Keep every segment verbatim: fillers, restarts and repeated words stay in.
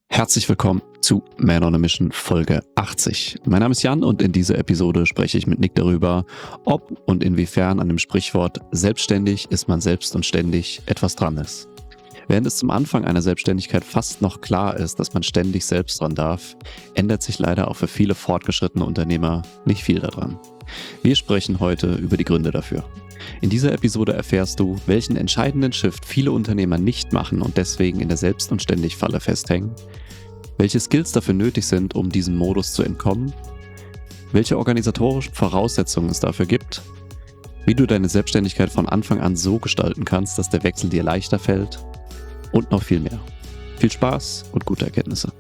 Herzlich willkommen zu Man on a Mission Folge achtzig. Mein Name ist Jan und in dieser Episode spreche ich mit Nick darüber, ob und inwiefern an dem Sprichwort selbstständig ist man selbst und ständig etwas dran ist. Während es zum Anfang einer Selbstständigkeit fast noch klar ist, dass man ständig selbst dran darf, ändert sich leider auch für viele fortgeschrittene Unternehmer nicht viel daran. Wir sprechen heute über die Gründe dafür. In dieser Episode erfährst du, welchen entscheidenden Shift viele Unternehmer nicht machen und deswegen in der Selbst- und Ständig-Falle festhängen, welche Skills dafür nötig sind, um diesem Modus zu entkommen, welche organisatorischen Voraussetzungen es dafür gibt, wie du deine Selbstständigkeit von Anfang an so gestalten kannst, dass der Wechsel dir leichter fällt und noch viel mehr. Viel Spaß und gute Erkenntnisse.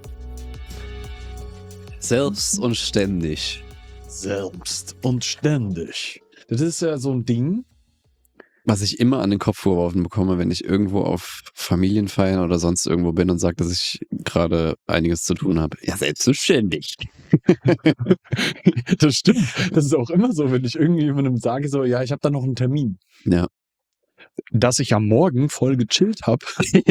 Selbst und ständig. Selbst und ständig. Das ist ja so ein Ding. Was ich immer an den Kopf vorgeworfen bekomme, wenn ich irgendwo auf Familienfeiern oder sonst irgendwo bin und sage, dass ich gerade einiges zu tun habe. Ja, selbstverständlich. Das stimmt. Das ist auch immer so, wenn ich irgendjemandem sage, so, ja, ich habe da noch einen Termin. Ja. Dass ich am Morgen voll gechillt habe,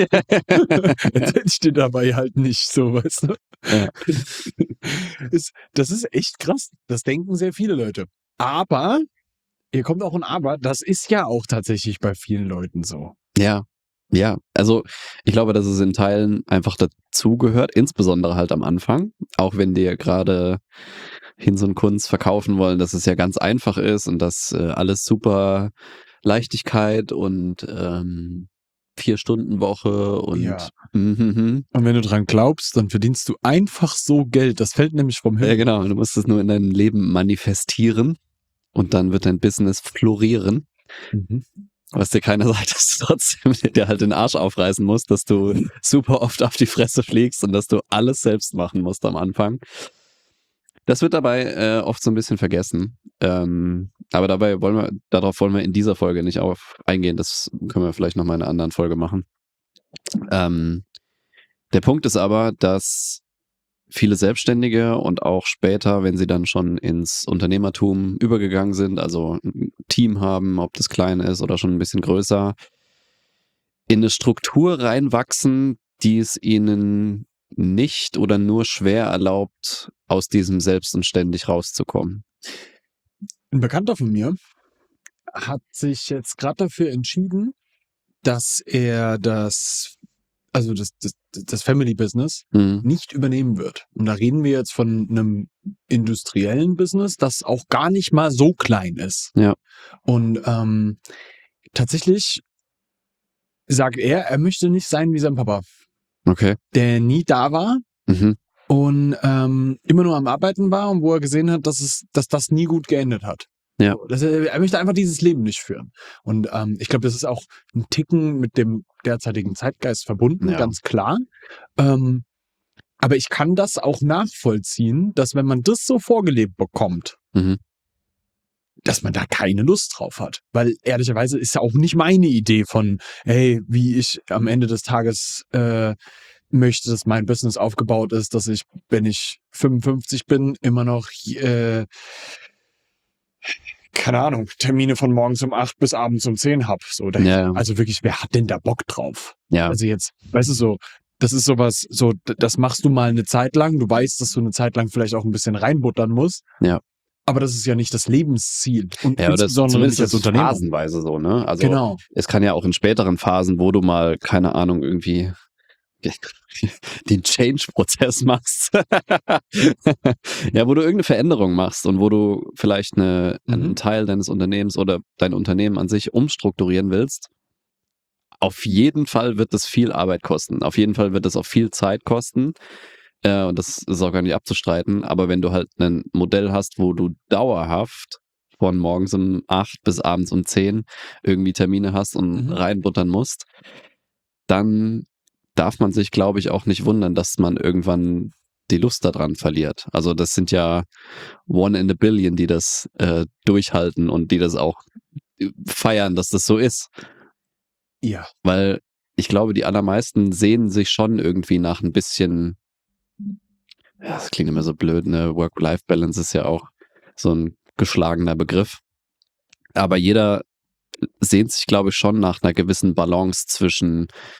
erzähl ich dir dabei halt nicht so, weißt du? Ja. Ist, das ist echt krass. Das denken sehr viele Leute. Aber, hier kommt auch ein Aber, das ist ja auch tatsächlich bei vielen Leuten so. Ja, ja. Also ich glaube, dass es in Teilen einfach dazugehört, insbesondere halt am Anfang. Auch wenn dir gerade Hinz und Kunz verkaufen wollen, dass es ja ganz einfach ist und dass äh, alles super Leichtigkeit und ähm, Vier-Stunden-Woche und Ja. mhm. Und wenn du dran glaubst, dann verdienst du einfach so Geld. Das fällt nämlich vom Himmel. Ja, genau. Du musst es nur in deinem Leben manifestieren und dann wird dein Business florieren. Mhm. Was dir keiner sagt, dass du trotzdem dir halt den Arsch aufreißen musst, dass du super oft auf die Fresse fliegst und dass du alles selbst machen musst am Anfang. Das wird dabei äh, oft so ein bisschen vergessen. Ähm, aber dabei wollen wir, darauf wollen wir in dieser Folge nicht auf eingehen. Das können wir vielleicht nochmal in einer anderen Folge machen. Ähm, der Punkt ist aber, dass viele Selbstständige und auch später, wenn sie dann schon ins Unternehmertum übergegangen sind, also ein Team haben, ob das klein ist oder schon ein bisschen größer, in eine Struktur reinwachsen, die es ihnen nicht oder nur schwer erlaubt, aus diesem Selbst und ständig rauszukommen. Ein Bekannter von mir hat sich jetzt gerade dafür entschieden, dass er das, also das, das, das Family Business Mhm. nicht übernehmen wird. Und da reden wir jetzt von einem industriellen Business, das auch gar nicht mal so klein ist. Ja. Und ähm, tatsächlich sagt er, er möchte nicht sein wie sein Papa, Okay. der nie da war Mhm. und ähm, immer nur am Arbeiten war und wo er gesehen hat, dass es, dass das nie gut geendet hat. Ja. So, dass er, er möchte einfach dieses Leben nicht führen. Und ähm, ich glaube, das ist auch ein Ticken mit dem derzeitigen Zeitgeist verbunden, Ja. ganz klar. Ähm, aber ich kann das auch nachvollziehen, dass wenn man das so vorgelebt bekommt, Mhm. dass man da keine Lust drauf hat. Weil ehrlicherweise ist ja auch nicht meine Idee von, hey, wie ich am Ende des Tages äh, möchte, dass mein Business aufgebaut ist, dass ich, wenn ich fünfundfünfzig bin, immer noch, äh, keine Ahnung, Termine von morgens um acht bis abends um zehn hab. So, da, Ja, ja. Also wirklich, wer hat denn da Bock drauf? Ja. Also jetzt, weißt du so, das ist sowas, so, d- das machst du mal eine Zeit lang. Du weißt, dass du eine Zeit lang vielleicht auch ein bisschen reinbuttern musst. Ja. Aber das ist ja nicht das Lebensziel. Und Ja, oder insbesondere zumindest nicht als ist es Unternehmer. phasenweise so, ne? Also Genau. es kann ja auch in späteren Phasen, wo du mal, keine Ahnung, irgendwie den Change-Prozess machst. Ja, wo du irgendeine Veränderung machst und wo du vielleicht eine, einen Mhm. Teil deines Unternehmens oder dein Unternehmen an sich umstrukturieren willst. Auf jeden Fall wird das viel Arbeit kosten. Auf jeden Fall wird das auch viel Zeit kosten. Äh, und das ist auch gar nicht abzustreiten. Aber wenn du halt ein Modell hast, wo du dauerhaft von morgens um acht bis abends um zehn irgendwie Termine hast und Mhm. reinbuttern musst, dann darf man sich, glaube ich, auch nicht wundern, dass man irgendwann die Lust daran verliert. Also das sind ja one in a billion, die das äh, durchhalten und die das auch feiern, dass das so ist. Ja. Weil ich glaube, die allermeisten sehen sich schon irgendwie nach ein bisschen, ja, das klingt immer so blöd, ne? Work-Life-Balance ist ja auch so ein geschlagener Begriff. Aber jeder sehnt sich, glaube ich, schon nach einer gewissen Balance zwischen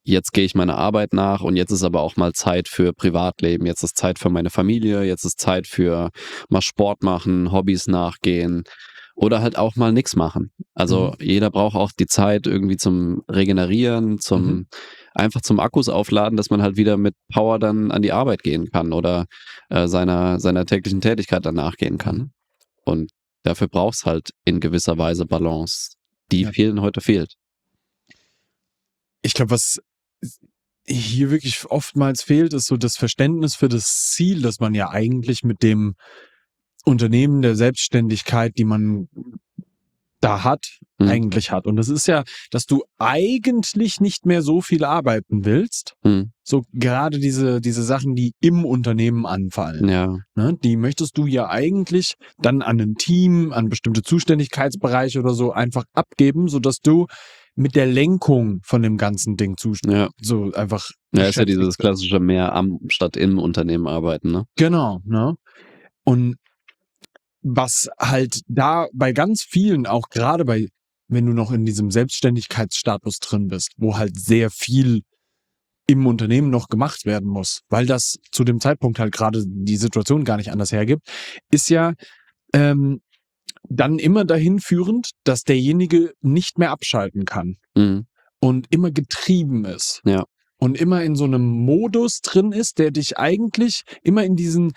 jetzt gehe ich meiner Arbeit nach und jetzt ist aber auch mal Zeit für Privatleben, jetzt ist Zeit für meine Familie, jetzt ist Zeit für mal Sport machen, Hobbys nachgehen oder halt auch mal nichts machen. Also Mhm. jeder braucht auch die Zeit irgendwie zum Regenerieren, zum Mhm. einfach zum Akkus aufladen, dass man halt wieder mit Power dann an die Arbeit gehen kann oder äh, seiner, seiner täglichen Tätigkeit dann nachgehen kann. Mhm. Und dafür brauchst halt in gewisser Weise Balance, die Ja. vielen heute fehlt. Ich glaube, was hier wirklich oftmals fehlt, ist so das Verständnis für das Ziel, das man ja eigentlich mit dem Unternehmen der Selbstständigkeit, die man da hat, Mhm. eigentlich hat. Und das ist ja, dass du eigentlich nicht mehr so viel arbeiten willst. Mhm. So gerade diese, diese Sachen, die im Unternehmen anfallen. Ja, Ne, die möchtest du ja eigentlich dann an ein Team, an bestimmte Zuständigkeitsbereiche oder so einfach abgeben, sodass du mit der Lenkung von dem ganzen Ding zu, ja. so einfach Ja, ist ja beschäftigt dieses bist. klassische mehr am statt im Unternehmen arbeiten, ne? Genau, ne? Und was halt da bei ganz vielen, auch gerade bei, wenn du noch in diesem Selbstständigkeitsstatus drin bist, wo halt sehr viel im Unternehmen noch gemacht werden muss, weil das zu dem Zeitpunkt halt gerade die Situation gar nicht anders hergibt, ist ja ähm, dann immer dahin führend, dass derjenige nicht mehr abschalten kann Mhm. und immer getrieben ist. Ja. Und immer in so einem Modus drin ist, der dich eigentlich immer in diesen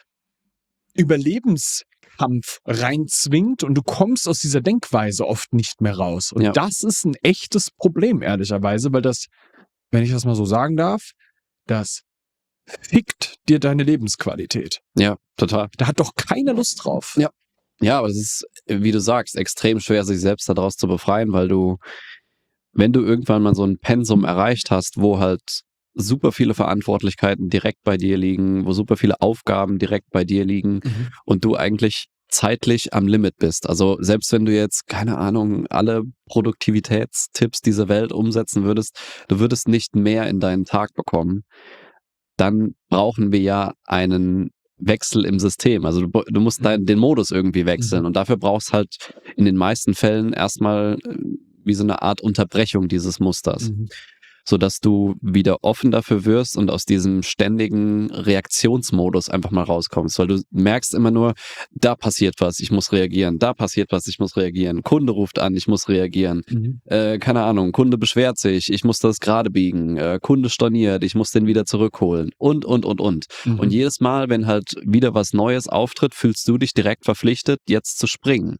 Überlebenskampf reinzwingt und du kommst aus dieser Denkweise oft nicht mehr raus. Und Ja. das ist ein echtes Problem, ehrlicherweise, weil das, wenn ich das mal so sagen darf, das fickt dir deine Lebensqualität. Ja, total. Da hat doch keiner Lust drauf. Ja. Ja, aber es ist, wie du sagst, extrem schwer, sich selbst daraus zu befreien, weil du, wenn du irgendwann mal so ein Pensum erreicht hast, wo halt super viele Verantwortlichkeiten direkt bei dir liegen, wo super viele Aufgaben direkt bei dir liegen Mhm. und du eigentlich zeitlich am Limit bist. Also selbst wenn du jetzt, keine Ahnung, alle Produktivitätstipps dieser Welt umsetzen würdest, du würdest nicht mehr in deinen Tag bekommen. Dann brauchen wir ja einen Wechsel im System. Also du, du musst dein, den Modus irgendwie wechseln Mhm. und dafür brauchst halt in den meisten Fällen erstmal äh, wie so eine Art Unterbrechung dieses Musters, Mhm. sodass du wieder offen dafür wirst und aus diesem ständigen Reaktionsmodus einfach mal rauskommst, weil du merkst immer nur, da passiert was, ich muss reagieren, da passiert was, ich muss reagieren, Kunde ruft an, ich muss reagieren, Mhm. äh, keine Ahnung, Kunde beschwert sich, ich muss das gerade biegen, äh, Kunde storniert, ich muss den wieder zurückholen und, und, und, und. Mhm. Und jedes Mal, wenn halt wieder was Neues auftritt, fühlst du dich direkt verpflichtet, jetzt zu springen.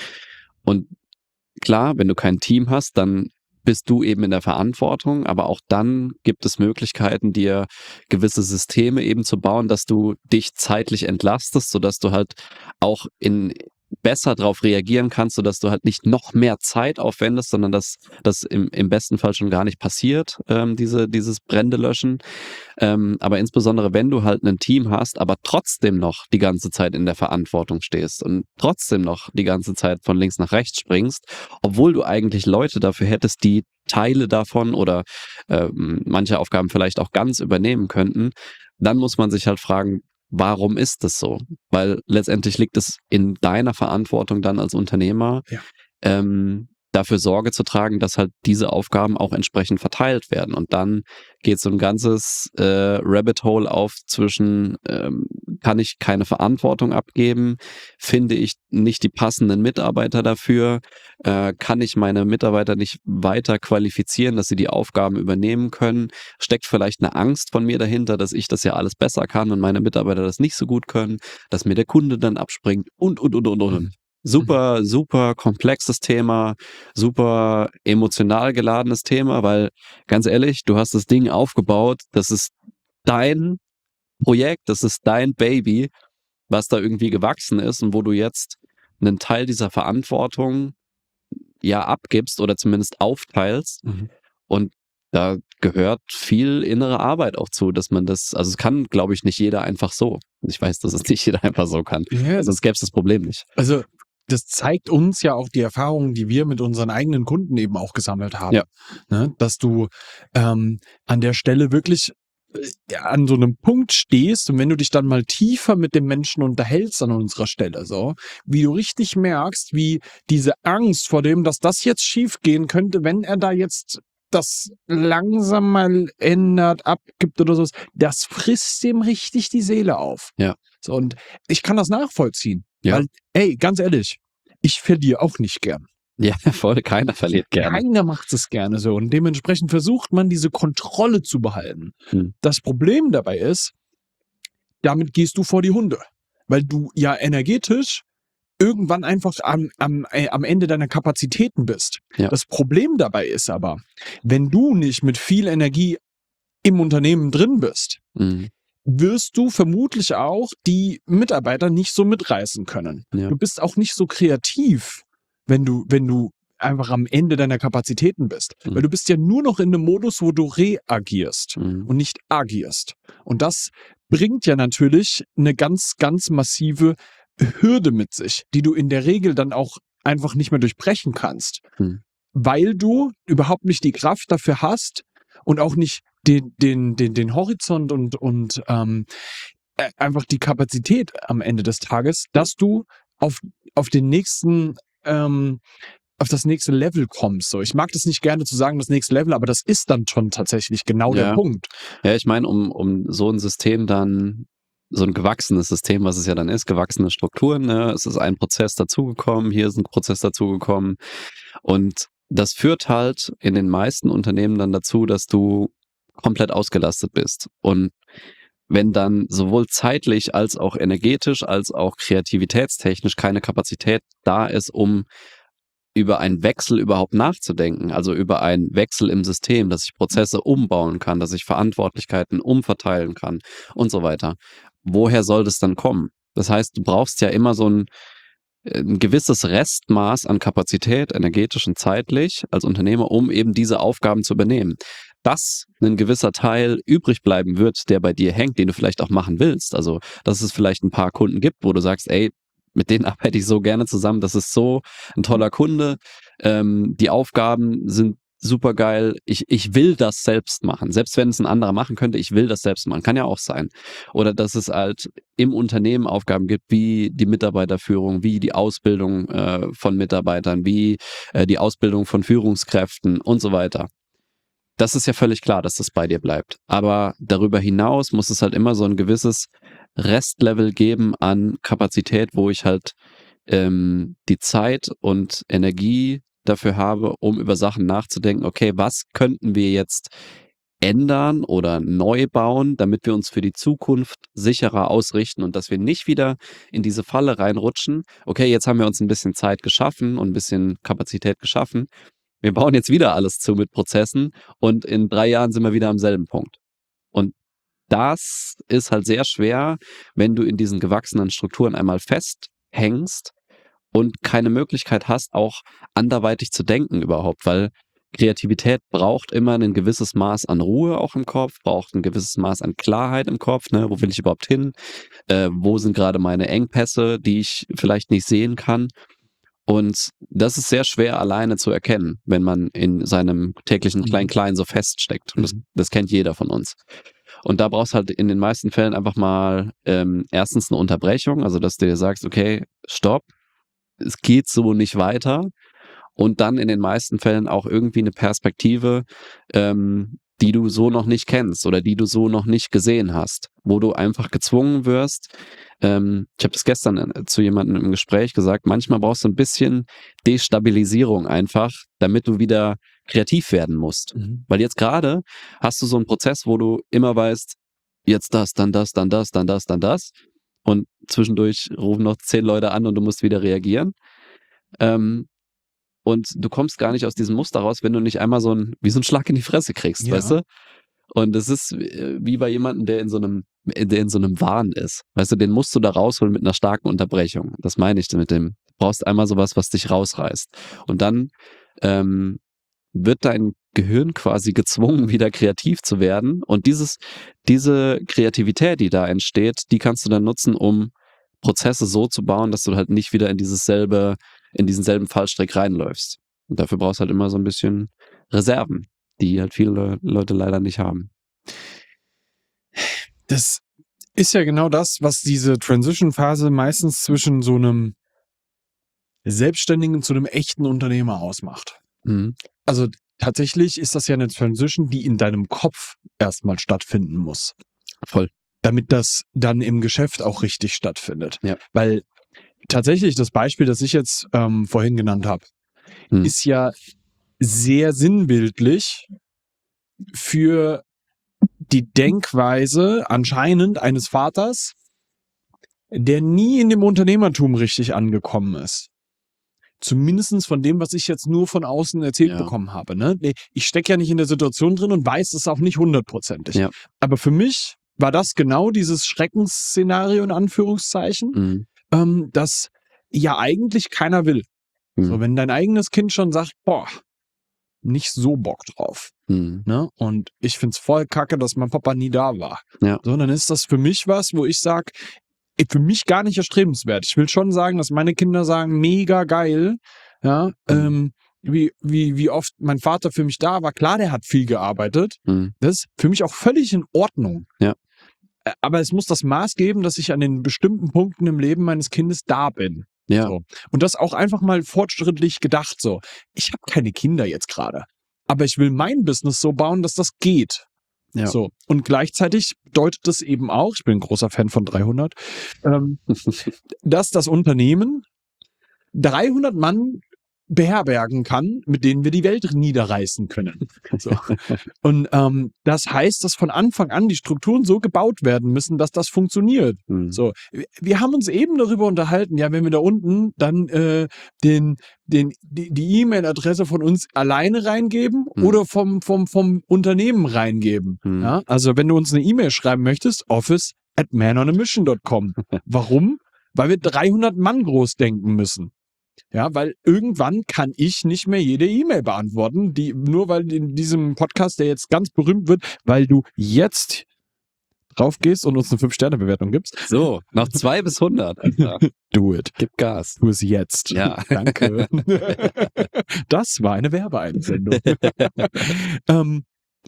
Und klar, wenn du kein Team hast, dann bist du eben in der Verantwortung, aber auch dann gibt es Möglichkeiten, dir gewisse Systeme eben zu bauen, dass du dich zeitlich entlastest, sodass du halt auch in besser darauf reagieren kannst, sodass du halt nicht noch mehr Zeit aufwendest, sondern dass das im, im besten Fall schon gar nicht passiert, ähm, diese, dieses Brände löschen. Ähm, aber insbesondere, wenn du halt ein Team hast, aber trotzdem noch die ganze Zeit in der Verantwortung stehst und trotzdem noch die ganze Zeit von links nach rechts springst, obwohl du eigentlich Leute dafür hättest, die Teile davon oder ähm, manche Aufgaben vielleicht auch ganz übernehmen könnten, dann muss man sich halt fragen, warum ist das so? Weil letztendlich liegt es in deiner Verantwortung dann als Unternehmer, Ja. ähm, dafür Sorge zu tragen, dass halt diese Aufgaben auch entsprechend verteilt werden. Und dann geht so ein ganzes äh, Rabbit Hole auf zwischen, ähm, kann ich keine Verantwortung abgeben, finde ich nicht die passenden Mitarbeiter dafür, äh, kann ich meine Mitarbeiter nicht weiter qualifizieren, dass sie die Aufgaben übernehmen können, steckt vielleicht eine Angst von mir dahinter, dass ich das ja alles besser kann und meine Mitarbeiter das nicht so gut können, dass mir der Kunde dann abspringt und, und, und, und, und. Mhm. Super, super komplexes Thema, super emotional geladenes Thema, weil ganz ehrlich, du hast das Ding aufgebaut, das ist dein Projekt, das ist dein Baby, was da irgendwie gewachsen ist und wo du jetzt einen Teil dieser Verantwortung ja abgibst oder zumindest aufteilst. Mhm. Und da gehört viel innere Arbeit auch zu, dass man das, also es kann, glaube ich, nicht jeder einfach so. Ich weiß, dass es nicht jeder einfach so kann. Ja, Sonst gäbe es das Problem nicht. also das zeigt uns ja auch die Erfahrungen, die wir mit unseren eigenen Kunden eben auch gesammelt haben. Ja. Ne? Dass du ähm, an der Stelle wirklich äh, an so einem Punkt stehst und wenn du dich dann mal tiefer mit dem Menschen unterhältst an unserer Stelle, so, wie du richtig merkst, wie diese Angst vor dem, dass das jetzt schief gehen könnte, wenn er da jetzt das langsam mal ändert, abgibt oder sowas, das frisst dem richtig die Seele auf. Ja. So, und ich kann das nachvollziehen. Ja. Weil, ey, ganz ehrlich, ich verliere auch nicht gern. Ja, voll, keiner verliert gerne. Keiner macht es gerne so. Und dementsprechend versucht man, diese Kontrolle zu behalten. Hm. Das Problem dabei ist, damit gehst du vor die Hunde. Weil du ja energetisch irgendwann einfach am, am, äh, am Ende deiner Kapazitäten bist. Ja. Das Problem dabei ist aber, wenn du nicht mit viel Energie im Unternehmen drin bist, Mhm. wirst du vermutlich auch die Mitarbeiter nicht so mitreißen können. Ja. Du bist auch nicht so kreativ, wenn du, wenn du einfach am Ende deiner Kapazitäten bist. Mhm. Weil du bist ja nur noch in einem Modus, wo du reagierst Mhm. und nicht agierst. Und das bringt ja natürlich eine ganz, ganz massive Hürde mit sich, die du in der Regel dann auch einfach nicht mehr durchbrechen kannst. Mhm. Weil du überhaupt nicht die Kraft dafür hast und auch nicht den, den, den, den Horizont und, und ähm, äh, einfach die Kapazität am Ende des Tages, dass du auf, auf den nächsten, ähm, auf das nächste Level kommst. So, ich mag das nicht gerne zu sagen, das nächste Level, aber das ist dann schon tatsächlich genau Ja. der Punkt. Ja, ich meine, um, um so ein System dann, so ein gewachsenes System, was es ja dann ist, gewachsene Strukturen, ne? Es ist ein Prozess dazugekommen, hier ist ein Prozess dazugekommen und das führt halt in den meisten Unternehmen dann dazu, dass du komplett ausgelastet bist. Und wenn dann sowohl zeitlich als auch energetisch als auch kreativitätstechnisch keine Kapazität da ist, um über einen Wechsel überhaupt nachzudenken, also über einen Wechsel im System, dass ich Prozesse umbauen kann, dass ich Verantwortlichkeiten umverteilen kann und so weiter. Woher soll das dann kommen? Das heißt, du brauchst ja immer so ein, ein gewisses Restmaß an Kapazität, energetisch und zeitlich als Unternehmer, um eben diese Aufgaben zu übernehmen. Dass ein gewisser Teil übrig bleiben wird, der bei dir hängt, den du vielleicht auch machen willst. Also, dass es vielleicht ein paar Kunden gibt, wo du sagst, ey, mit denen arbeite ich so gerne zusammen, das ist so ein toller Kunde, ähm, die Aufgaben sind super geil, ich, ich will das selbst machen, selbst wenn es ein anderer machen könnte, ich will das selbst machen, kann ja auch sein. Oder dass es halt im Unternehmen Aufgaben gibt, wie die Mitarbeiterführung, wie die Ausbildung äh, von Mitarbeitern, wie äh, die Ausbildung von Führungskräften und so weiter. Das ist ja völlig klar, dass das bei dir bleibt. Aber darüber hinaus muss es halt immer so ein gewisses Restlevel geben an Kapazität, wo ich halt ähm, die Zeit und Energie dafür habe, um über Sachen nachzudenken, okay, was könnten wir jetzt ändern oder neu bauen, damit wir uns für die Zukunft sicherer ausrichten und dass wir nicht wieder in diese Falle reinrutschen. Okay, jetzt haben wir uns ein bisschen Zeit geschaffen und ein bisschen Kapazität geschaffen. Wir bauen jetzt wieder alles zu mit Prozessen und in drei Jahren sind wir wieder am selben Punkt. Und das ist halt sehr schwer, wenn du in diesen gewachsenen Strukturen einmal festhängst und keine Möglichkeit hast, auch anderweitig zu denken überhaupt, weil Kreativität braucht immer ein gewisses Maß an Ruhe auch im Kopf, braucht ein gewisses Maß an Klarheit im Kopf, ne? Wo will ich überhaupt hin? Äh, wo sind gerade meine Engpässe, die ich vielleicht nicht sehen kann? Und das ist sehr schwer alleine zu erkennen, wenn man in seinem täglichen Klein-Klein so feststeckt. Und das, das kennt jeder von uns. Und da brauchst du halt in den meisten Fällen einfach mal ähm, erstens eine Unterbrechung, also dass du dir sagst, okay, stopp, es geht so nicht weiter. Und dann in den meisten Fällen auch irgendwie eine Perspektive, ähm, die du so noch nicht kennst oder die du so noch nicht gesehen hast, wo du einfach gezwungen wirst. Ähm, ich habe das gestern zu jemandem im Gespräch gesagt, manchmal brauchst du ein bisschen Destabilisierung einfach, damit du wieder kreativ werden musst. Mhm. Weil jetzt gerade hast du so einen Prozess, wo du immer weißt, jetzt das, dann das, dann das, dann das, dann das. Und zwischendurch rufen noch zehn Leute an und du musst wieder reagieren. Ähm, und du kommst gar nicht aus diesem Muster raus, wenn du nicht einmal so ein, wie so einen Schlag in die Fresse kriegst, Ja. weißt du? Und es ist äh, wie bei jemandem, der in so einem, der in so einem Wahn ist. Weißt du, den musst du da rausholen mit einer starken Unterbrechung. Das meine ich mit dem, du brauchst einmal sowas, was dich rausreißt. Und dann ähm, wird dein Gehirn quasi gezwungen, wieder kreativ zu werden. Und dieses, diese Kreativität, die da entsteht, die kannst du dann nutzen, um Prozesse so zu bauen, dass du halt nicht wieder in dieses selbe, in diesen selben Fallstrick reinläufst. Und dafür brauchst du halt immer so ein bisschen Reserven, die halt viele Leute leider nicht haben. Das ist ja genau das, was diese Transition-Phase meistens zwischen so einem Selbstständigen zu einem echten Unternehmer ausmacht. Mhm. Also tatsächlich ist das ja eine Transition, die in deinem Kopf erstmal stattfinden muss. Voll. Damit das dann im Geschäft auch richtig stattfindet. Ja. Weil tatsächlich das Beispiel, das ich jetzt ähm, vorhin genannt habe, Hm. ist ja sehr sinnbildlich für die Denkweise anscheinend eines Vaters, der nie in dem Unternehmertum richtig angekommen ist. Zumindest von dem, was ich jetzt nur von außen erzählt Ja. bekommen habe. Ne? Ich stecke ja nicht in der Situation drin und weiß es auch nicht hundertprozentig. Ja. Aber für mich war das genau dieses Schreckensszenario in Anführungszeichen, Mhm. ähm, das ja eigentlich keiner will. Mhm. So, wenn dein eigenes Kind schon sagt, boah, nicht so Bock drauf. Mhm. Ne? Und ich find's voll kacke, dass mein Papa nie da war. Ja. So, dann ist das für mich was, wo ich sage, für mich gar nicht erstrebenswert. Ich will schon sagen, dass meine Kinder sagen, mega geil, ja, Mhm. ähm, wie, wie, wie oft mein Vater für mich da war. Klar, der hat viel gearbeitet. Mhm. Das ist für mich auch völlig in Ordnung. Ja. Äh, Aber es muss das Maß geben, dass ich an den bestimmten Punkten im Leben meines Kindes da bin. Ja. So. Und das auch einfach mal fortschrittlich gedacht. So, ich habe keine Kinder jetzt gerade, aber ich will mein Business so bauen, dass das geht. Ja. So. Und gleichzeitig bedeutet das eben auch, ich bin ein großer Fan von dreihundert, ähm, dass das Unternehmen dreihundert Mann beherbergen kann, mit denen wir die Welt niederreißen können. So. Und ähm, das heißt, dass von Anfang an die Strukturen so gebaut werden müssen, dass das funktioniert. Mhm. So, wir haben uns eben darüber unterhalten, ja, wenn wir da unten dann äh, den, den, die, die E-Mail-Adresse von uns alleine reingeben Mhm. oder vom, vom, vom Unternehmen reingeben. Mhm. Ja? Also wenn du uns eine E-Mail schreiben möchtest, office at man on a mission dot com. Warum? Weil wir dreihundert Mann groß denken müssen. Ja, weil irgendwann kann ich nicht mehr jede E-Mail beantworten, die nur weil in diesem Podcast, der jetzt ganz berühmt wird, weil du jetzt drauf gehst und uns eine fünf Sterne Bewertung gibst. So, noch zwei bis hundert. Alter. Do it. Gib Gas. Tu es jetzt. Ja. Danke. Das war eine Werbeeinsendung. ähm,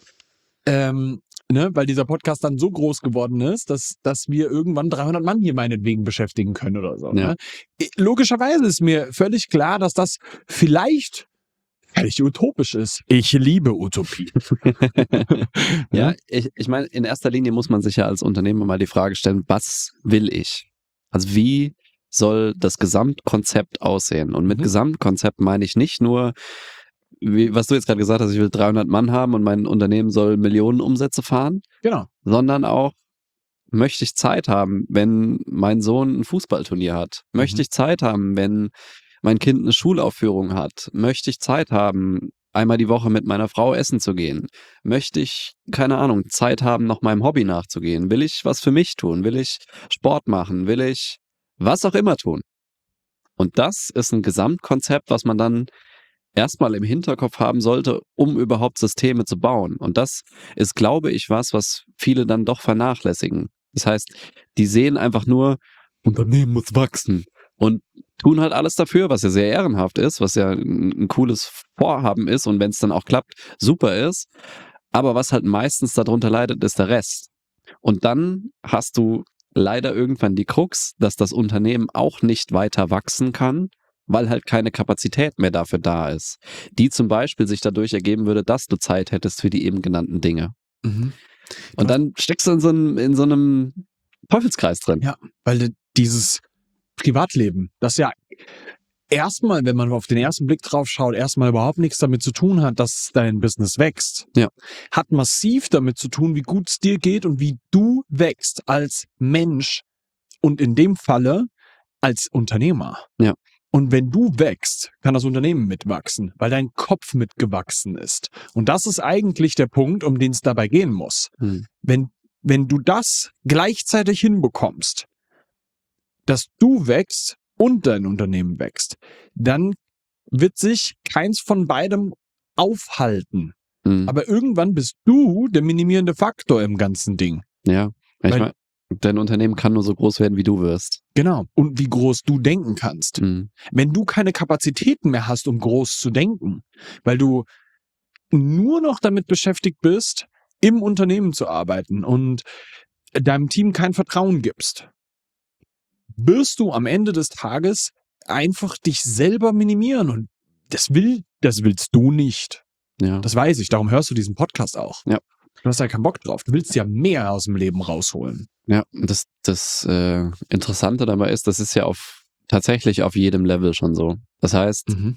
ähm, ne, weil dieser Podcast dann so groß geworden ist, dass, dass wir irgendwann dreihundert Mann hier meinetwegen beschäftigen können oder so. Ja. Ne? Logischerweise ist mir völlig klar, dass das vielleicht völlig utopisch ist. Ich liebe Utopie. Ja, ich, ich meine, in erster Linie muss man sich ja als Unternehmer mal die Frage stellen, was will ich? Also wie soll das Gesamtkonzept aussehen? Und mit Mhm. Gesamtkonzept meine ich nicht nur, wie, was du jetzt gerade gesagt hast, ich will dreihundert Mann haben und mein Unternehmen soll Millionen Umsätze fahren, Genau. sondern auch, möchte ich Zeit haben, wenn mein Sohn ein Fußballturnier hat? Möchte Mhm. ich Zeit haben, wenn mein Kind eine Schulaufführung hat? Möchte ich Zeit haben, einmal die Woche mit meiner Frau essen zu gehen? Möchte ich, keine Ahnung, Zeit haben, noch meinem Hobby nachzugehen? Will ich was für mich tun? Will ich Sport machen? Will ich was auch immer tun? Und das ist ein Gesamtkonzept, was man dann erstmal im Hinterkopf haben sollte, um überhaupt Systeme zu bauen. Und das ist, glaube ich, was, was viele dann doch vernachlässigen. Das heißt, die sehen einfach nur, Unternehmen muss wachsen und tun halt alles dafür, was ja sehr ehrenhaft ist, was ja ein, ein cooles Vorhaben ist und wenn es dann auch klappt, super ist. Aber was halt meistens darunter leidet, ist der Rest. Und dann hast du leider irgendwann die Krux, dass das Unternehmen auch nicht weiter wachsen kann, weil halt keine Kapazität mehr dafür da ist, die zum Beispiel sich dadurch ergeben würde, dass du Zeit hättest für die eben genannten Dinge. Mhm. Und dann steckst du in so einem, in so einem Teufelskreis drin. Ja, weil dieses Privatleben, das ja erstmal, wenn man auf den ersten Blick drauf schaut, erstmal überhaupt nichts damit zu tun hat, dass dein Business wächst. Ja. Hat massiv damit zu tun, wie gut es dir geht und wie du wächst als Mensch und in dem Falle als Unternehmer. Ja. Und wenn du wächst, kann das Unternehmen mitwachsen, weil dein Kopf mitgewachsen ist. Und das ist eigentlich der Punkt, um den es dabei gehen muss. Hm. Wenn, wenn du das gleichzeitig hinbekommst, dass du wächst und dein Unternehmen wächst, dann wird sich keins von beidem aufhalten. Hm. Aber irgendwann bist du der minimierende Faktor im ganzen Ding. Ja, ich Weil- mein, dein Unternehmen kann nur so groß werden, wie du wirst. Genau. Und wie groß du denken kannst. Hm. Wenn du keine Kapazitäten mehr hast, um groß zu denken, weil du nur noch damit beschäftigt bist, im Unternehmen zu arbeiten und deinem Team kein Vertrauen gibst, wirst du am Ende des Tages einfach dich selber minimieren und das will, das willst du nicht. Ja. Das weiß ich, darum hörst du diesen Podcast auch. Ja. Du hast ja keinen Bock drauf. Du willst ja mehr aus dem Leben rausholen. Ja, das, das äh, Interessante dabei ist, das ist ja auf tatsächlich auf jedem Level schon so. Das heißt, Mhm.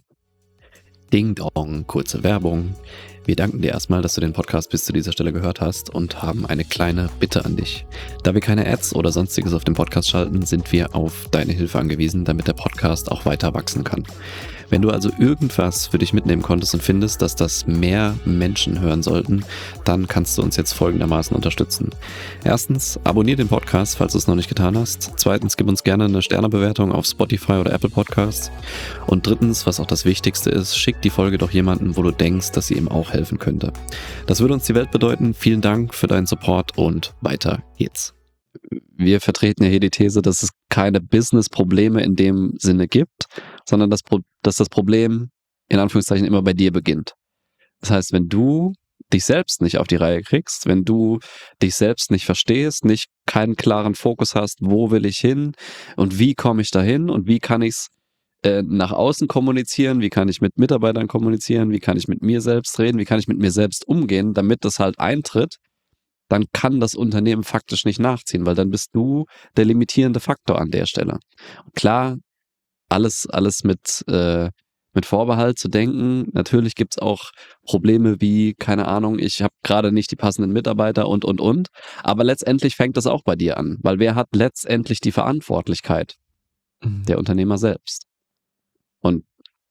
Ding Dong, kurze Werbung. Wir danken dir erstmal, dass du den Podcast bis zu dieser Stelle gehört hast und haben eine kleine Bitte an dich. Da wir keine Ads oder sonstiges auf dem Podcast schalten, sind wir auf deine Hilfe angewiesen, damit der Podcast auch weiter wachsen kann. Wenn du also irgendwas für dich mitnehmen konntest und findest, dass das mehr Menschen hören sollten, dann kannst du uns jetzt folgendermaßen unterstützen. Erstens, abonnier den Podcast, falls du es noch nicht getan hast. Zweitens, gib uns gerne eine Sternebewertung auf Spotify oder Apple Podcasts. Und drittens, was auch das Wichtigste ist, schick die Folge doch jemandem, wo du denkst, dass sie ihm auch helfen könnte. Das würde uns die Welt bedeuten. Vielen Dank für deinen Support und weiter geht's. Wir vertreten ja hier die These, dass es keine Business-Probleme in dem Sinne gibt, sondern dass, dass das Problem in Anführungszeichen immer bei dir beginnt. Das heißt, wenn du dich selbst nicht auf die Reihe kriegst, wenn du dich selbst nicht verstehst, nicht keinen klaren Fokus hast, wo will ich hin und wie komme ich dahin und wie kann ich es äh, nach außen kommunizieren, wie kann ich mit Mitarbeitern kommunizieren, wie kann ich mit mir selbst reden, wie kann ich mit mir selbst umgehen, damit das halt eintritt, dann kann das Unternehmen faktisch nicht nachziehen, weil dann bist du der limitierende Faktor an der Stelle. Und klar, alles, alles mit, äh, mit Vorbehalt zu denken. Natürlich gibt's auch Probleme wie, keine Ahnung, ich habe gerade nicht die passenden Mitarbeiter und, und, und. Aber letztendlich fängt das auch bei dir an, weil wer hat letztendlich die Verantwortlichkeit? Mhm. Der Unternehmer selbst. Und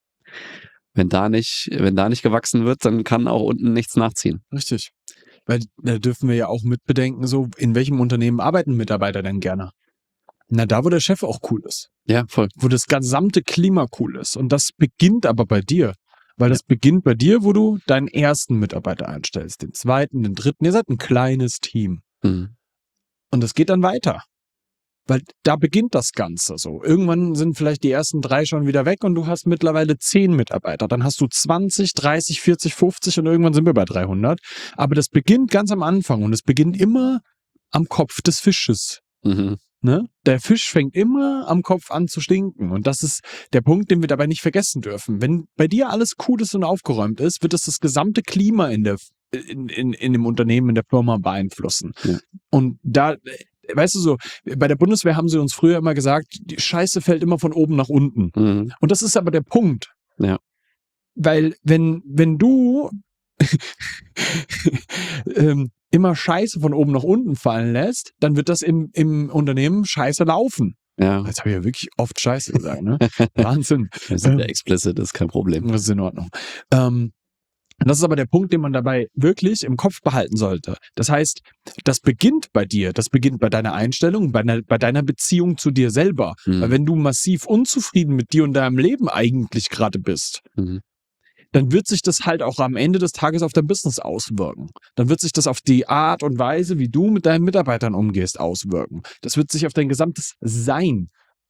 wenn da nicht, wenn da nicht gewachsen wird, dann kann auch unten nichts nachziehen. Richtig. Weil da dürfen wir ja auch mitbedenken, so in welchem Unternehmen arbeiten Mitarbeiter denn gerne? Na, da, wo der Chef auch cool ist. Ja, voll. Wo das gesamte Klima cool ist. Und das beginnt aber bei dir. Weil das beginnt bei dir, wo du deinen ersten Mitarbeiter einstellst, den zweiten, den dritten. Ihr seid ein kleines Team. Mhm. Und das geht dann weiter. Weil da beginnt das Ganze so. Irgendwann sind vielleicht die ersten drei schon wieder weg und du hast mittlerweile zehn Mitarbeiter. Dann hast du zwanzig, dreißig, vierzig, fünfzig und irgendwann sind wir bei dreihundert. Aber das beginnt ganz am Anfang und es beginnt immer am Kopf des Fisches. Mhm. Ne? Der Fisch fängt immer am Kopf an zu stinken. Und das ist der Punkt, den wir dabei nicht vergessen dürfen. Wenn bei dir alles cool ist und aufgeräumt ist, wird das das gesamte Klima in der in, in, in dem Unternehmen, in der Firma beeinflussen. Ja. Und da, weißt du so, bei der Bundeswehr haben sie uns früher immer gesagt, die Scheiße fällt immer von oben nach unten. Mhm. Und das ist aber der Punkt. Ja. Weil wenn, wenn du ähm, immer Scheiße von oben nach unten fallen lässt, dann wird das im, im Unternehmen scheiße laufen. Ja. Jetzt habe ich ja wirklich oft Scheiße gesagt, ne? Wahnsinn. Wir sind ja Ähm, explicit, das ist kein Problem. Das ist in Ordnung. Ähm, das ist aber der Punkt, den man dabei wirklich im Kopf behalten sollte. Das heißt, das beginnt bei dir, das beginnt bei deiner Einstellung, bei, ne, bei deiner Beziehung zu dir selber. Mhm. Weil wenn du massiv unzufrieden mit dir und deinem Leben eigentlich gerade bist, Mhm. dann wird sich das halt auch am Ende des Tages auf dein Business auswirken. Dann wird sich das auf die Art und Weise, wie du mit deinen Mitarbeitern umgehst, auswirken. Das wird sich auf dein gesamtes Sein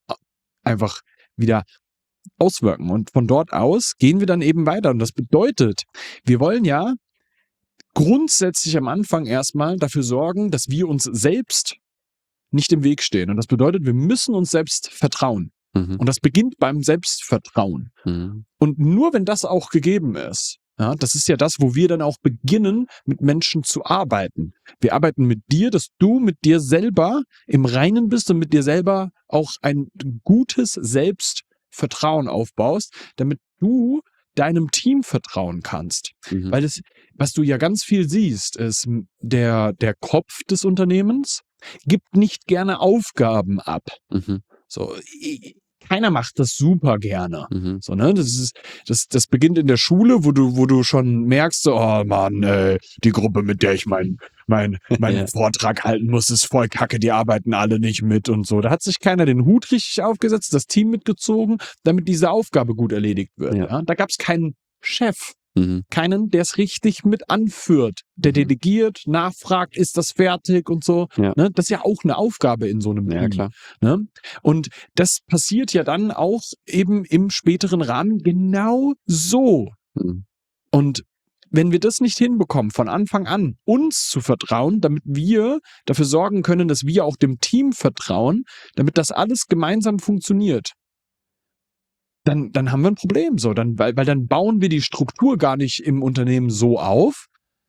einfach wieder auswirken. Und von dort aus gehen wir dann eben weiter. Und das bedeutet, wir wollen ja grundsätzlich am Anfang erstmal dafür sorgen, dass wir uns selbst nicht im Weg stehen. Und das bedeutet, wir müssen uns selbst vertrauen. Mhm. Und das beginnt beim Selbstvertrauen. Mhm. Und nur wenn das auch gegeben ist, ja, das ist ja das, wo wir dann auch beginnen, mit Menschen zu arbeiten. Wir arbeiten mit dir, dass du mit dir selber im Reinen bist und mit dir selber auch ein gutes Selbstvertrauen aufbaust, damit du deinem Team vertrauen kannst. Mhm. Weil es, was du ja ganz viel siehst, ist, der, der Kopf des Unternehmens gibt nicht gerne Aufgaben ab. Mhm. So, i- keiner macht das super gerne. Mhm. So, ne, das ist, das, das beginnt in der Schule, wo du, wo du schon merkst, so, oh Mann, ey, die Gruppe, mit der ich meinen mein, mein Ja. Vortrag halten muss, ist voll kacke, die arbeiten alle nicht mit und so. Da hat sich keiner den Hut richtig aufgesetzt, das Team mitgezogen, damit diese Aufgabe gut erledigt wird. Ja. Ja. Da gab es keinen Chef, Mhm. keinen, der es richtig mit anführt, der Mhm. delegiert, nachfragt, ist das fertig und so. Ja. Ne? Das ist ja auch eine Aufgabe in so einem Ja, Team. klar. Ne? Und das passiert ja dann auch eben im späteren Rahmen genau so. Mhm. Und wenn wir das nicht hinbekommen, von Anfang an uns zu vertrauen, damit wir dafür sorgen können, dass wir auch dem Team vertrauen, damit das alles gemeinsam funktioniert, dann, dann haben wir ein Problem. So, dann, weil, weil dann bauen wir die Struktur gar nicht im Unternehmen so auf,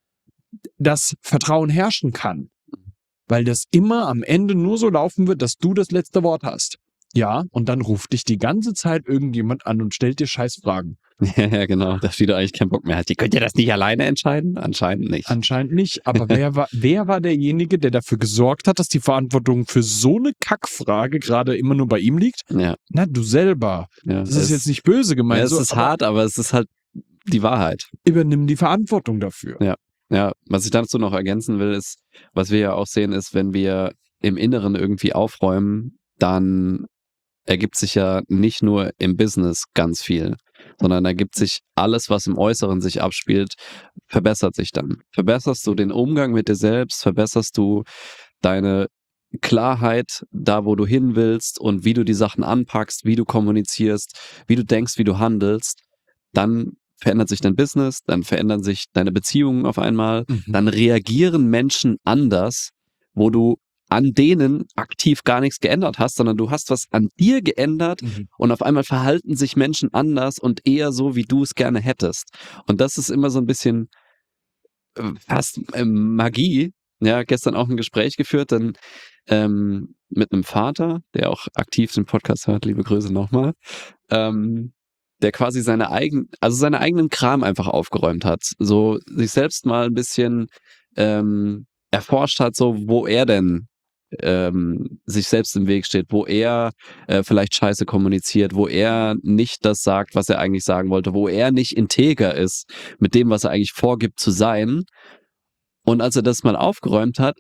dass Vertrauen herrschen kann. Weil das immer am Ende nur so laufen wird, dass du das letzte Wort hast. Ja, und dann ruft dich die ganze Zeit irgendjemand an und stellt dir Scheißfragen. Ja, ja, genau. Dass wieder eigentlich keinen Bock mehr hat. Die könnt ihr das nicht alleine entscheiden? Anscheinend nicht. Anscheinend nicht. Aber wer war, wer war derjenige, der dafür gesorgt hat, dass die Verantwortung für so eine Kackfrage gerade immer nur bei ihm liegt? Ja. Na, du selber. Ja, Das ist jetzt nicht böse gemeint. Ja, es so, ist aber hart, aber es ist halt die Wahrheit. Übernimm die Verantwortung dafür. Ja. Ja, was ich dazu noch ergänzen will, ist, was wir ja auch sehen, ist, wenn wir im Inneren irgendwie aufräumen, dann ergibt sich ja nicht nur im Business ganz viel, sondern ergibt sich alles, was im Äußeren sich abspielt, verbessert sich dann. Verbesserst du den Umgang mit dir selbst, verbesserst du deine Klarheit da, wo du hin willst und wie du die Sachen anpackst, wie du kommunizierst, wie du denkst, wie du handelst, dann verändert sich dein Business, dann verändern sich deine Beziehungen auf einmal, Mhm. dann reagieren Menschen anders, wo du an denen aktiv gar nichts geändert hast, sondern du hast was an dir geändert Mhm. und auf einmal verhalten sich Menschen anders und eher so, wie du es gerne hättest. Und das ist immer so ein bisschen äh, fast äh, Magie. Ja, gestern auch ein Gespräch geführt, dann ähm, mit einem Vater, der auch aktiv den Podcast hört, liebe Grüße nochmal, ähm, der quasi seine eigenen, also seine eigenen Kram einfach aufgeräumt hat. So sich selbst mal ein bisschen ähm, erforscht hat, so wo er denn ähm, sich selbst im Weg steht, wo er äh, vielleicht Scheiße kommuniziert, wo er nicht das sagt, was er eigentlich sagen wollte, wo er nicht integer ist mit dem, was er eigentlich vorgibt zu sein. Und als er das mal aufgeräumt hat,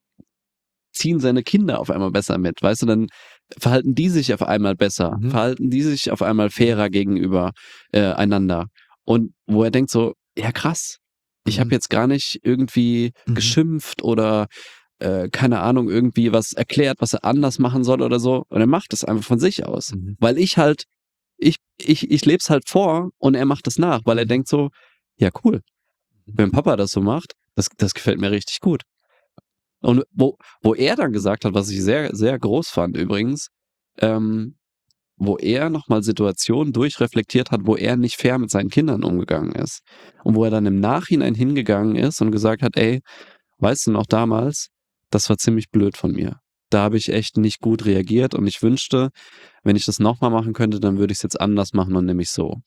ziehen seine Kinder auf einmal besser mit. Weißt du, dann verhalten die sich auf einmal besser, Mhm. verhalten die sich auf einmal fairer gegenüber äh, einander. Und wo er denkt so, ja krass, ich Mhm. habe jetzt gar nicht irgendwie Mhm. geschimpft oder äh, keine Ahnung, irgendwie was erklärt, was er anders machen soll oder so. Und er macht das einfach von sich aus. Mhm. Weil ich halt, ich, ich, ich lebe es halt vor und er macht es nach, weil er Mhm. denkt so, ja cool, wenn Papa das so macht, das, das gefällt mir richtig gut. Und wo, wo er dann gesagt hat, was ich sehr, sehr groß fand übrigens, ähm, wo er nochmal Situationen durchreflektiert hat, wo er nicht fair mit seinen Kindern umgegangen ist. Und wo er dann im Nachhinein hingegangen ist und gesagt hat, ey, weißt du noch damals, das war ziemlich blöd von mir. Da habe ich echt nicht gut reagiert und ich wünschte, wenn ich das nochmal machen könnte, dann würde ich es jetzt anders machen und nämlich so.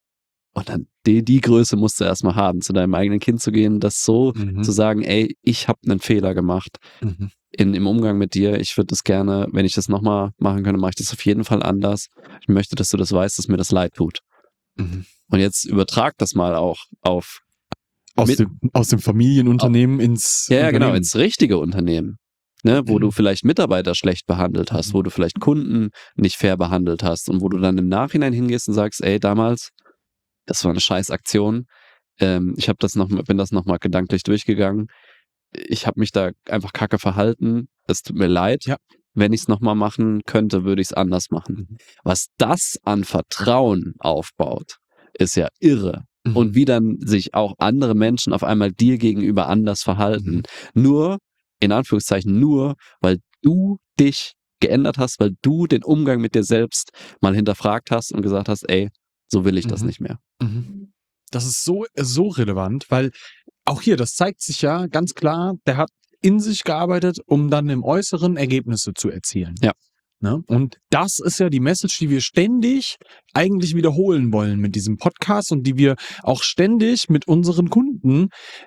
Und dann die, die Größe musst du erstmal haben, zu deinem eigenen Kind zu gehen, das so Mhm. zu sagen, ey, ich habe einen Fehler gemacht Mhm. in, im Umgang mit dir. Ich würde das gerne, wenn ich das nochmal machen könnte, mache ich das auf jeden Fall anders. Ich möchte, dass du das weißt, dass mir das leid tut. Mhm. Und jetzt übertrag das mal auch auf, Aus, Mit- dem, aus dem Familienunternehmen ins ja, ja, genau, Unternehmen. ins richtige Unternehmen. Ne, wo Mhm. du vielleicht Mitarbeiter schlecht behandelt hast, Mhm. wo du vielleicht Kunden nicht fair behandelt hast und wo du dann im Nachhinein hingehst und sagst, ey, damals, das war eine scheiß Aktion. Ähm, ich habe das noch, bin das nochmal gedanklich durchgegangen. Ich habe mich da einfach kacke verhalten. Es tut mir leid. Ja. Wenn ich es nochmal machen könnte, würde ich es anders machen. Mhm. Was das an Vertrauen aufbaut, ist ja irre. Mhm. Und wie dann sich auch andere Menschen auf einmal dir gegenüber anders verhalten. Nur, in Anführungszeichen, nur, weil du dich geändert hast, weil du den Umgang mit dir selbst mal hinterfragt hast und gesagt hast, ey, so will ich das Mhm. nicht mehr. Mhm. Das ist so, so relevant, weil auch hier, das zeigt sich ja ganz klar, der hat in sich gearbeitet, um dann im Äußeren Ergebnisse zu erzielen. Ja. Ne? Und das ist ja die Message, die wir ständig eigentlich wiederholen wollen mit diesem Podcast und die wir auch ständig mit unseren Kunden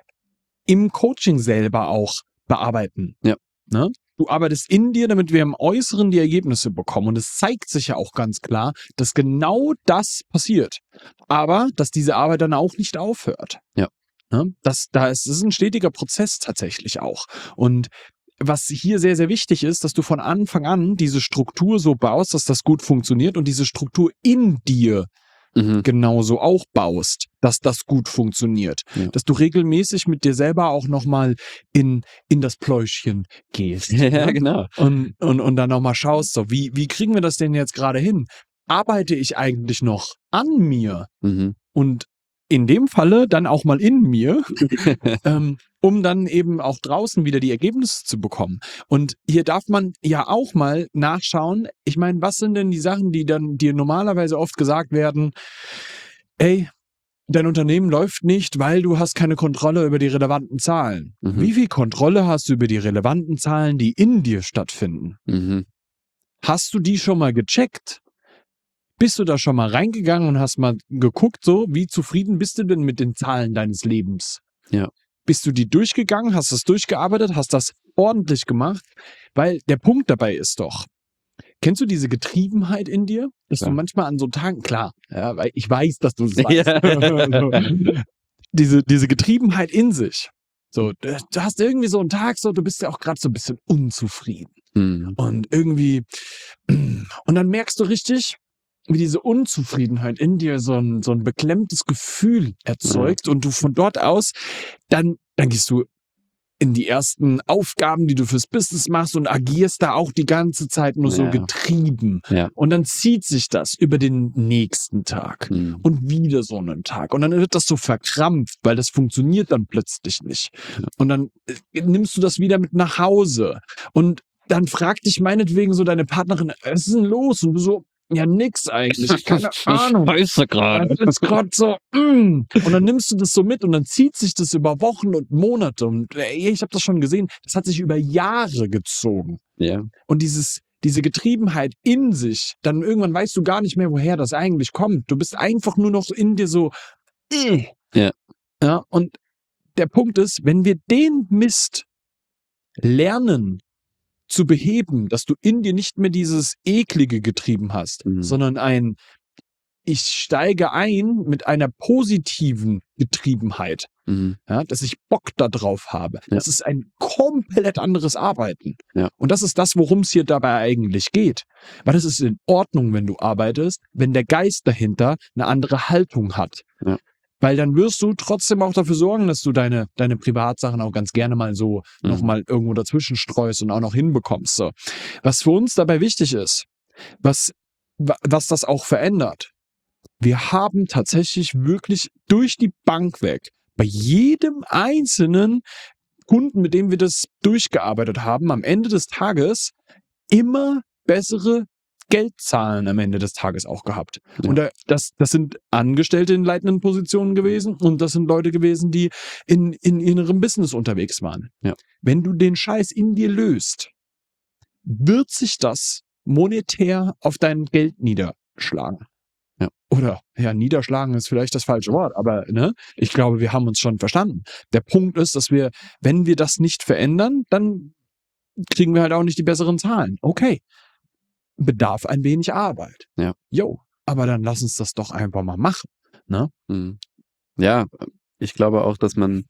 im Coaching selber auch bearbeiten. Ja. Ne? Du arbeitest in dir, damit wir im Äußeren die Ergebnisse bekommen. Und es zeigt sich ja auch ganz klar, dass genau das passiert. Aber, dass diese Arbeit dann auch nicht aufhört. Ja. Ne? Das, da ist, es ist ein stetiger Prozess tatsächlich auch. Und was hier sehr, sehr wichtig ist, dass du von Anfang an diese Struktur so baust, dass das gut funktioniert und diese Struktur in dir Mhm. genauso auch baust, dass das gut funktioniert. Ja. Dass du regelmäßig mit dir selber auch nochmal in, in das Pläuschchen gehst. Ja, ne? genau. Und, und, und dann nochmal schaust, so, wie, wie kriegen wir das denn jetzt gerade hin? Arbeite ich eigentlich noch an mir? Mhm. Und in dem Falle dann auch mal in mir, ähm, um dann eben auch draußen wieder die Ergebnisse zu bekommen. Und hier darf man ja auch mal nachschauen. Ich meine, was sind denn die Sachen, die dann dir normalerweise oft gesagt werden? Ey, dein Unternehmen läuft nicht, weil du hast keine Kontrolle über die relevanten Zahlen. Mhm. Wie viel Kontrolle hast du über die relevanten Zahlen, die in dir stattfinden? Mhm. Hast du die schon mal gecheckt? Bist du da schon mal reingegangen und hast mal geguckt, so, wie zufrieden bist du denn mit den Zahlen deines Lebens? Ja. Bist du die durchgegangen, hast das durchgearbeitet, hast das ordentlich gemacht? Weil der Punkt dabei ist doch, kennst du diese Getriebenheit in dir? Dass Klar. du manchmal an so Tagen, klar, ja, weil ich weiß, dass du es weißt. Ja. diese, diese Getriebenheit in sich. So, du du hast irgendwie so einen Tag, so, du bist ja auch gerade so ein bisschen unzufrieden. Mhm. Und irgendwie, und dann merkst du richtig, wie diese Unzufriedenheit in dir so ein, so ein beklemmtes Gefühl erzeugt und du von dort aus, dann, dann gehst du in die ersten Aufgaben, die du fürs Business machst und agierst da auch die ganze Zeit nur so Ja. getrieben. Ja. Und dann zieht sich das über den nächsten Tag Mhm. und wieder so einen Tag. Und dann wird das so verkrampft, weil das funktioniert dann plötzlich nicht. Ja. Und dann äh, nimmst du das wieder mit nach Hause. Und dann fragt dich meinetwegen so deine Partnerin, was ist denn los? Und du so, ja, nix eigentlich, keine Ahnung. Scheiße gerade. Das ist gerade so, mm. Und dann nimmst du das so mit und dann zieht sich das über Wochen und Monate. Und ey, ich habe das schon gesehen, das hat sich über Jahre gezogen. Ja. Und dieses, diese Getriebenheit in sich, dann irgendwann weißt du gar nicht mehr, woher das eigentlich kommt. Du bist einfach nur noch in dir so, äh. Ja. Ja, und der Punkt ist, wenn wir den Mist lernen zu beheben, dass du in dir nicht mehr dieses Eklige getrieben hast, Mhm. sondern ein, ich steige ein mit einer positiven Getriebenheit, Mhm. ja, dass ich Bock da drauf habe. Ja. Das ist ein komplett anderes Arbeiten. Ja. Und das ist das, worum es hier dabei eigentlich geht. Weil es ist in Ordnung, wenn du arbeitest, wenn der Geist dahinter eine andere Haltung hat. Ja. Weil dann wirst du trotzdem auch dafür sorgen, dass du deine, deine Privatsachen auch ganz gerne mal so Mhm. nochmal irgendwo dazwischen streust und auch noch hinbekommst. So. Was für uns dabei wichtig ist, was, wa- was das auch verändert. Wir haben tatsächlich wirklich durch die Bank weg bei jedem einzelnen Kunden, mit dem wir das durchgearbeitet haben, am Ende des Tages immer bessere Geldzahlen am Ende des Tages auch gehabt. Ja. Und da, das, das sind Angestellte in leitenden Positionen gewesen und das sind Leute gewesen, die in, in ihrem Business unterwegs waren. Ja. Wenn du den Scheiß in dir löst, wird sich das monetär auf dein Geld niederschlagen. Ja. Oder, ja, niederschlagen ist vielleicht das falsche Wort, aber ne, ich glaube, wir haben uns schon verstanden. Der Punkt ist, dass wir, wenn wir das nicht verändern, dann kriegen wir halt auch nicht die besseren Zahlen. Okay. Bedarf ein wenig Arbeit. Ja. Jo, aber dann lass uns das doch einfach mal machen. Ne? Mhm. Ja, ich glaube auch, dass man,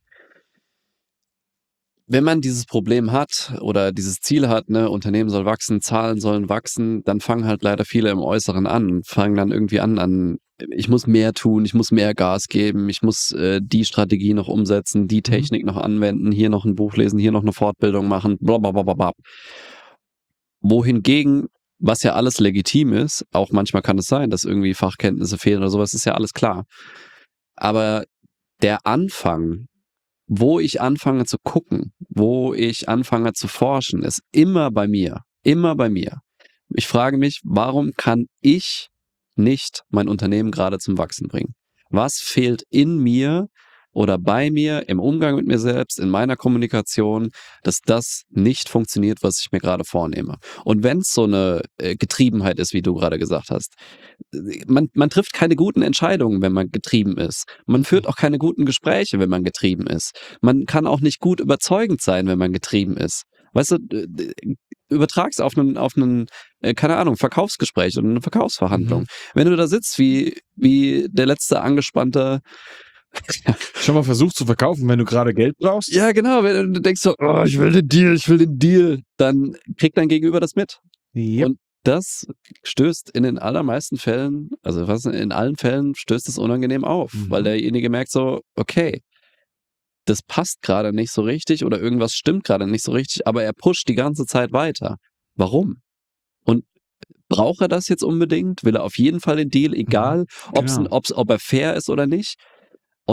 wenn man dieses Problem hat oder dieses Ziel hat, ne, Unternehmen soll wachsen, Zahlen sollen wachsen, dann fangen halt leider viele im Äußeren an und fangen dann irgendwie an, an, ich muss mehr tun, ich muss mehr Gas geben, ich muss äh, die Strategie noch umsetzen, die Technik mhm. noch anwenden, hier noch ein Buch lesen, hier noch eine Fortbildung machen, blablabla. Wohingegen, was ja alles legitim ist, auch manchmal kann es sein, dass irgendwie Fachkenntnisse fehlen oder sowas, ist ja alles klar. Aber der Anfang, wo ich anfange zu gucken, wo ich anfange zu forschen, ist immer bei mir. Immer bei mir. Ich frage mich, warum kann ich nicht mein Unternehmen gerade zum Wachsen bringen? Was fehlt in mir oder bei mir, im Umgang mit mir selbst, in meiner Kommunikation, dass das nicht funktioniert, was ich mir gerade vornehme? Und wenn es so eine äh, Getriebenheit ist, wie du gerade gesagt hast, man, man trifft keine guten Entscheidungen, wenn man getrieben ist. Man führt auch keine guten Gespräche, wenn man getrieben ist. Man kann auch nicht gut überzeugend sein, wenn man getrieben ist. Weißt du, übertrag's auf einen, auf einen, äh, keine Ahnung, Verkaufsgespräch oder eine Verkaufsverhandlung. Mhm. Wenn du da sitzt wie, wie der letzte angespannte Schon mal versucht zu verkaufen, wenn du gerade Geld brauchst? Ja, genau. Wenn du denkst so, oh, ich will den Deal, ich will den Deal, dann kriegt dein Gegenüber das mit. Yep. Und das stößt in den allermeisten Fällen, also was in allen Fällen stößt es unangenehm auf, mhm. weil derjenige merkt so, okay, das passt gerade nicht so richtig oder irgendwas stimmt gerade nicht so richtig, aber er pusht die ganze Zeit weiter. Warum? Und braucht er das jetzt unbedingt? Will er auf jeden Fall den Deal, egal, mhm. ob's, genau. ob's, ob er fair ist oder nicht? Und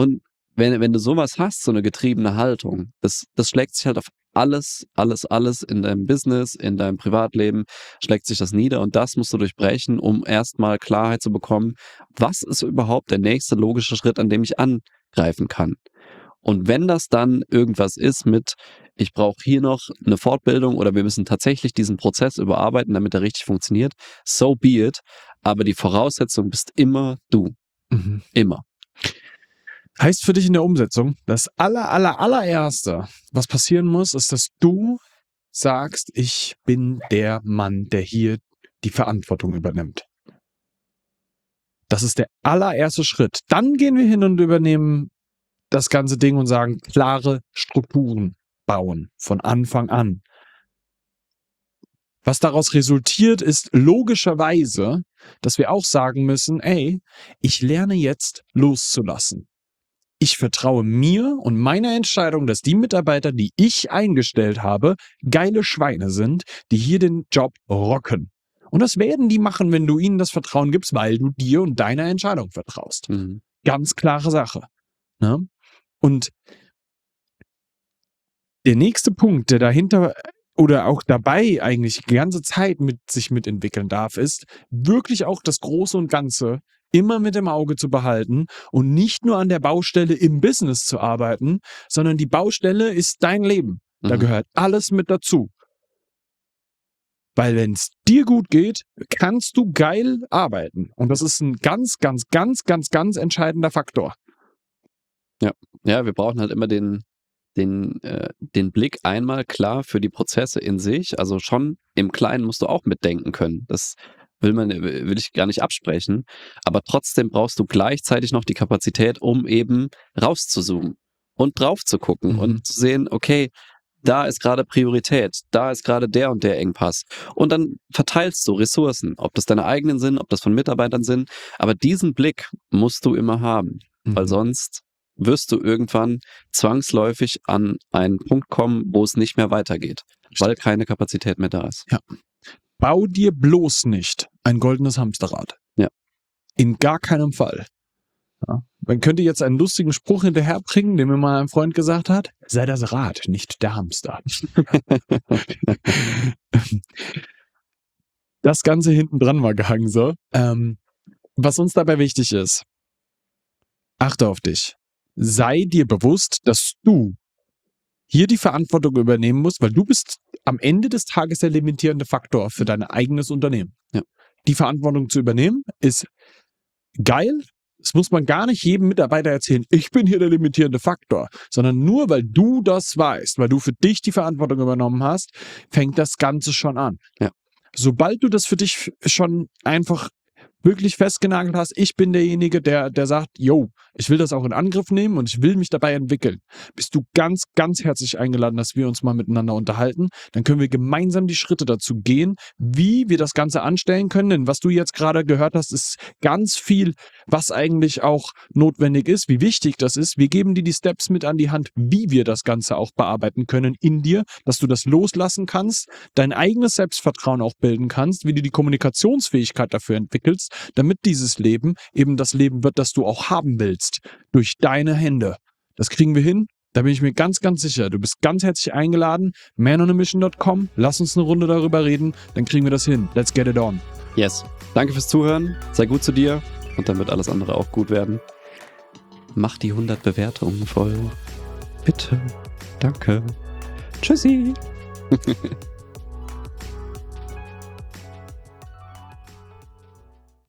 wenn, wenn du sowas hast, so eine getriebene Haltung, das, das schlägt sich halt auf alles, alles, alles in deinem Business, in deinem Privatleben, schlägt sich das nieder und das musst du durchbrechen, um erstmal Klarheit zu bekommen, was ist überhaupt der nächste logische Schritt, an dem ich angreifen kann. Und wenn das dann irgendwas ist mit, ich brauche hier noch eine Fortbildung oder wir müssen tatsächlich diesen Prozess überarbeiten, damit er richtig funktioniert, so be it, aber die Voraussetzung bist immer du. Mhm. Immer. Heißt für dich in der Umsetzung, das aller, aller, allererste, was passieren muss, ist, dass du sagst, ich bin der Mann, der hier die Verantwortung übernimmt. Das ist der allererste Schritt. Dann gehen wir hin und übernehmen das ganze Ding und sagen, klare Strukturen bauen von Anfang an. Was daraus resultiert, ist logischerweise, dass wir auch sagen müssen, ey, ich lerne jetzt loszulassen. Ich vertraue mir und meiner Entscheidung, dass die Mitarbeiter, die ich eingestellt habe, geile Schweine sind, die hier den Job rocken. Und das werden die machen, wenn du ihnen das Vertrauen gibst, weil du dir und deiner Entscheidung vertraust. Mhm. Ganz klare Sache. Ne? Und der nächste Punkt, der dahinter oder auch dabei eigentlich die ganze Zeit mit sich mitentwickeln darf, ist wirklich auch das Große und Ganze immer mit im Auge zu behalten und nicht nur an der Baustelle im Business zu arbeiten, sondern die Baustelle ist dein Leben. Da Mhm. gehört alles mit dazu. Weil wenn es dir gut geht, kannst du geil arbeiten. Und das ist ein ganz, ganz, ganz, ganz, ganz entscheidender Faktor. Ja, wir brauchen halt immer den, den, äh, den Blick einmal klar für die Prozesse in sich. Also schon im Kleinen musst du auch mitdenken können. Das will man, will ich gar nicht absprechen. Aber trotzdem brauchst du gleichzeitig noch die Kapazität, um eben rauszuzoomen und drauf zu gucken Mhm. und zu sehen, okay, da ist gerade Priorität, da ist gerade der und der Engpass. Und dann verteilst du Ressourcen, ob das deine eigenen sind, ob das von Mitarbeitern sind. Aber diesen Blick musst du immer haben, weil Mhm. sonst wirst du irgendwann zwangsläufig an einen Punkt kommen, wo es nicht mehr weitergeht, weil keine Kapazität mehr da ist. Bau dir bloß nicht ein goldenes Hamsterrad. Ja. In gar keinem Fall. Ja. Man könnte jetzt einen lustigen Spruch hinterherbringen, den mir mal ein Freund gesagt hat. Sei das Rad, nicht der Hamster. Das Ganze hinten dran mal gehangen so. Ähm, was uns dabei wichtig ist, achte auf dich. Sei dir bewusst, dass du hier die Verantwortung übernehmen musst, weil du bist am Ende des Tages der limitierende Faktor für dein eigenes Unternehmen. Ja. Die Verantwortung zu übernehmen ist geil. Das muss man gar nicht jedem Mitarbeiter erzählen, ich bin hier der limitierende Faktor, sondern nur weil du das weißt, weil du für dich die Verantwortung übernommen hast, fängt das Ganze schon an. Ja. Sobald du das für dich schon einfach wirklich festgenagelt hast, ich bin derjenige, der, der sagt, yo, ich will das auch in Angriff nehmen und ich will mich dabei entwickeln, bist du ganz, ganz herzlich eingeladen, dass wir uns mal miteinander unterhalten. Dann können wir gemeinsam die Schritte dazu gehen, wie wir das Ganze anstellen können. Denn was du jetzt gerade gehört hast, ist ganz viel, was eigentlich auch notwendig ist, wie wichtig das ist. Wir geben dir die Steps mit an die Hand, wie wir das Ganze auch bearbeiten können in dir, dass du das loslassen kannst, dein eigenes Selbstvertrauen auch bilden kannst, wie du die Kommunikationsfähigkeit dafür entwickelst, damit dieses Leben eben das Leben wird, das du auch haben willst, durch deine Hände. Das kriegen wir hin, da bin ich mir ganz, ganz sicher. Du bist ganz herzlich eingeladen, man on a mission dot com, lass uns eine Runde darüber reden, dann kriegen wir das hin. Let's get it on. Yes. Danke fürs Zuhören, sei gut zu dir und dann wird alles andere auch gut werden. Mach die hundert Bewertungen voll. Bitte. Danke. Tschüssi.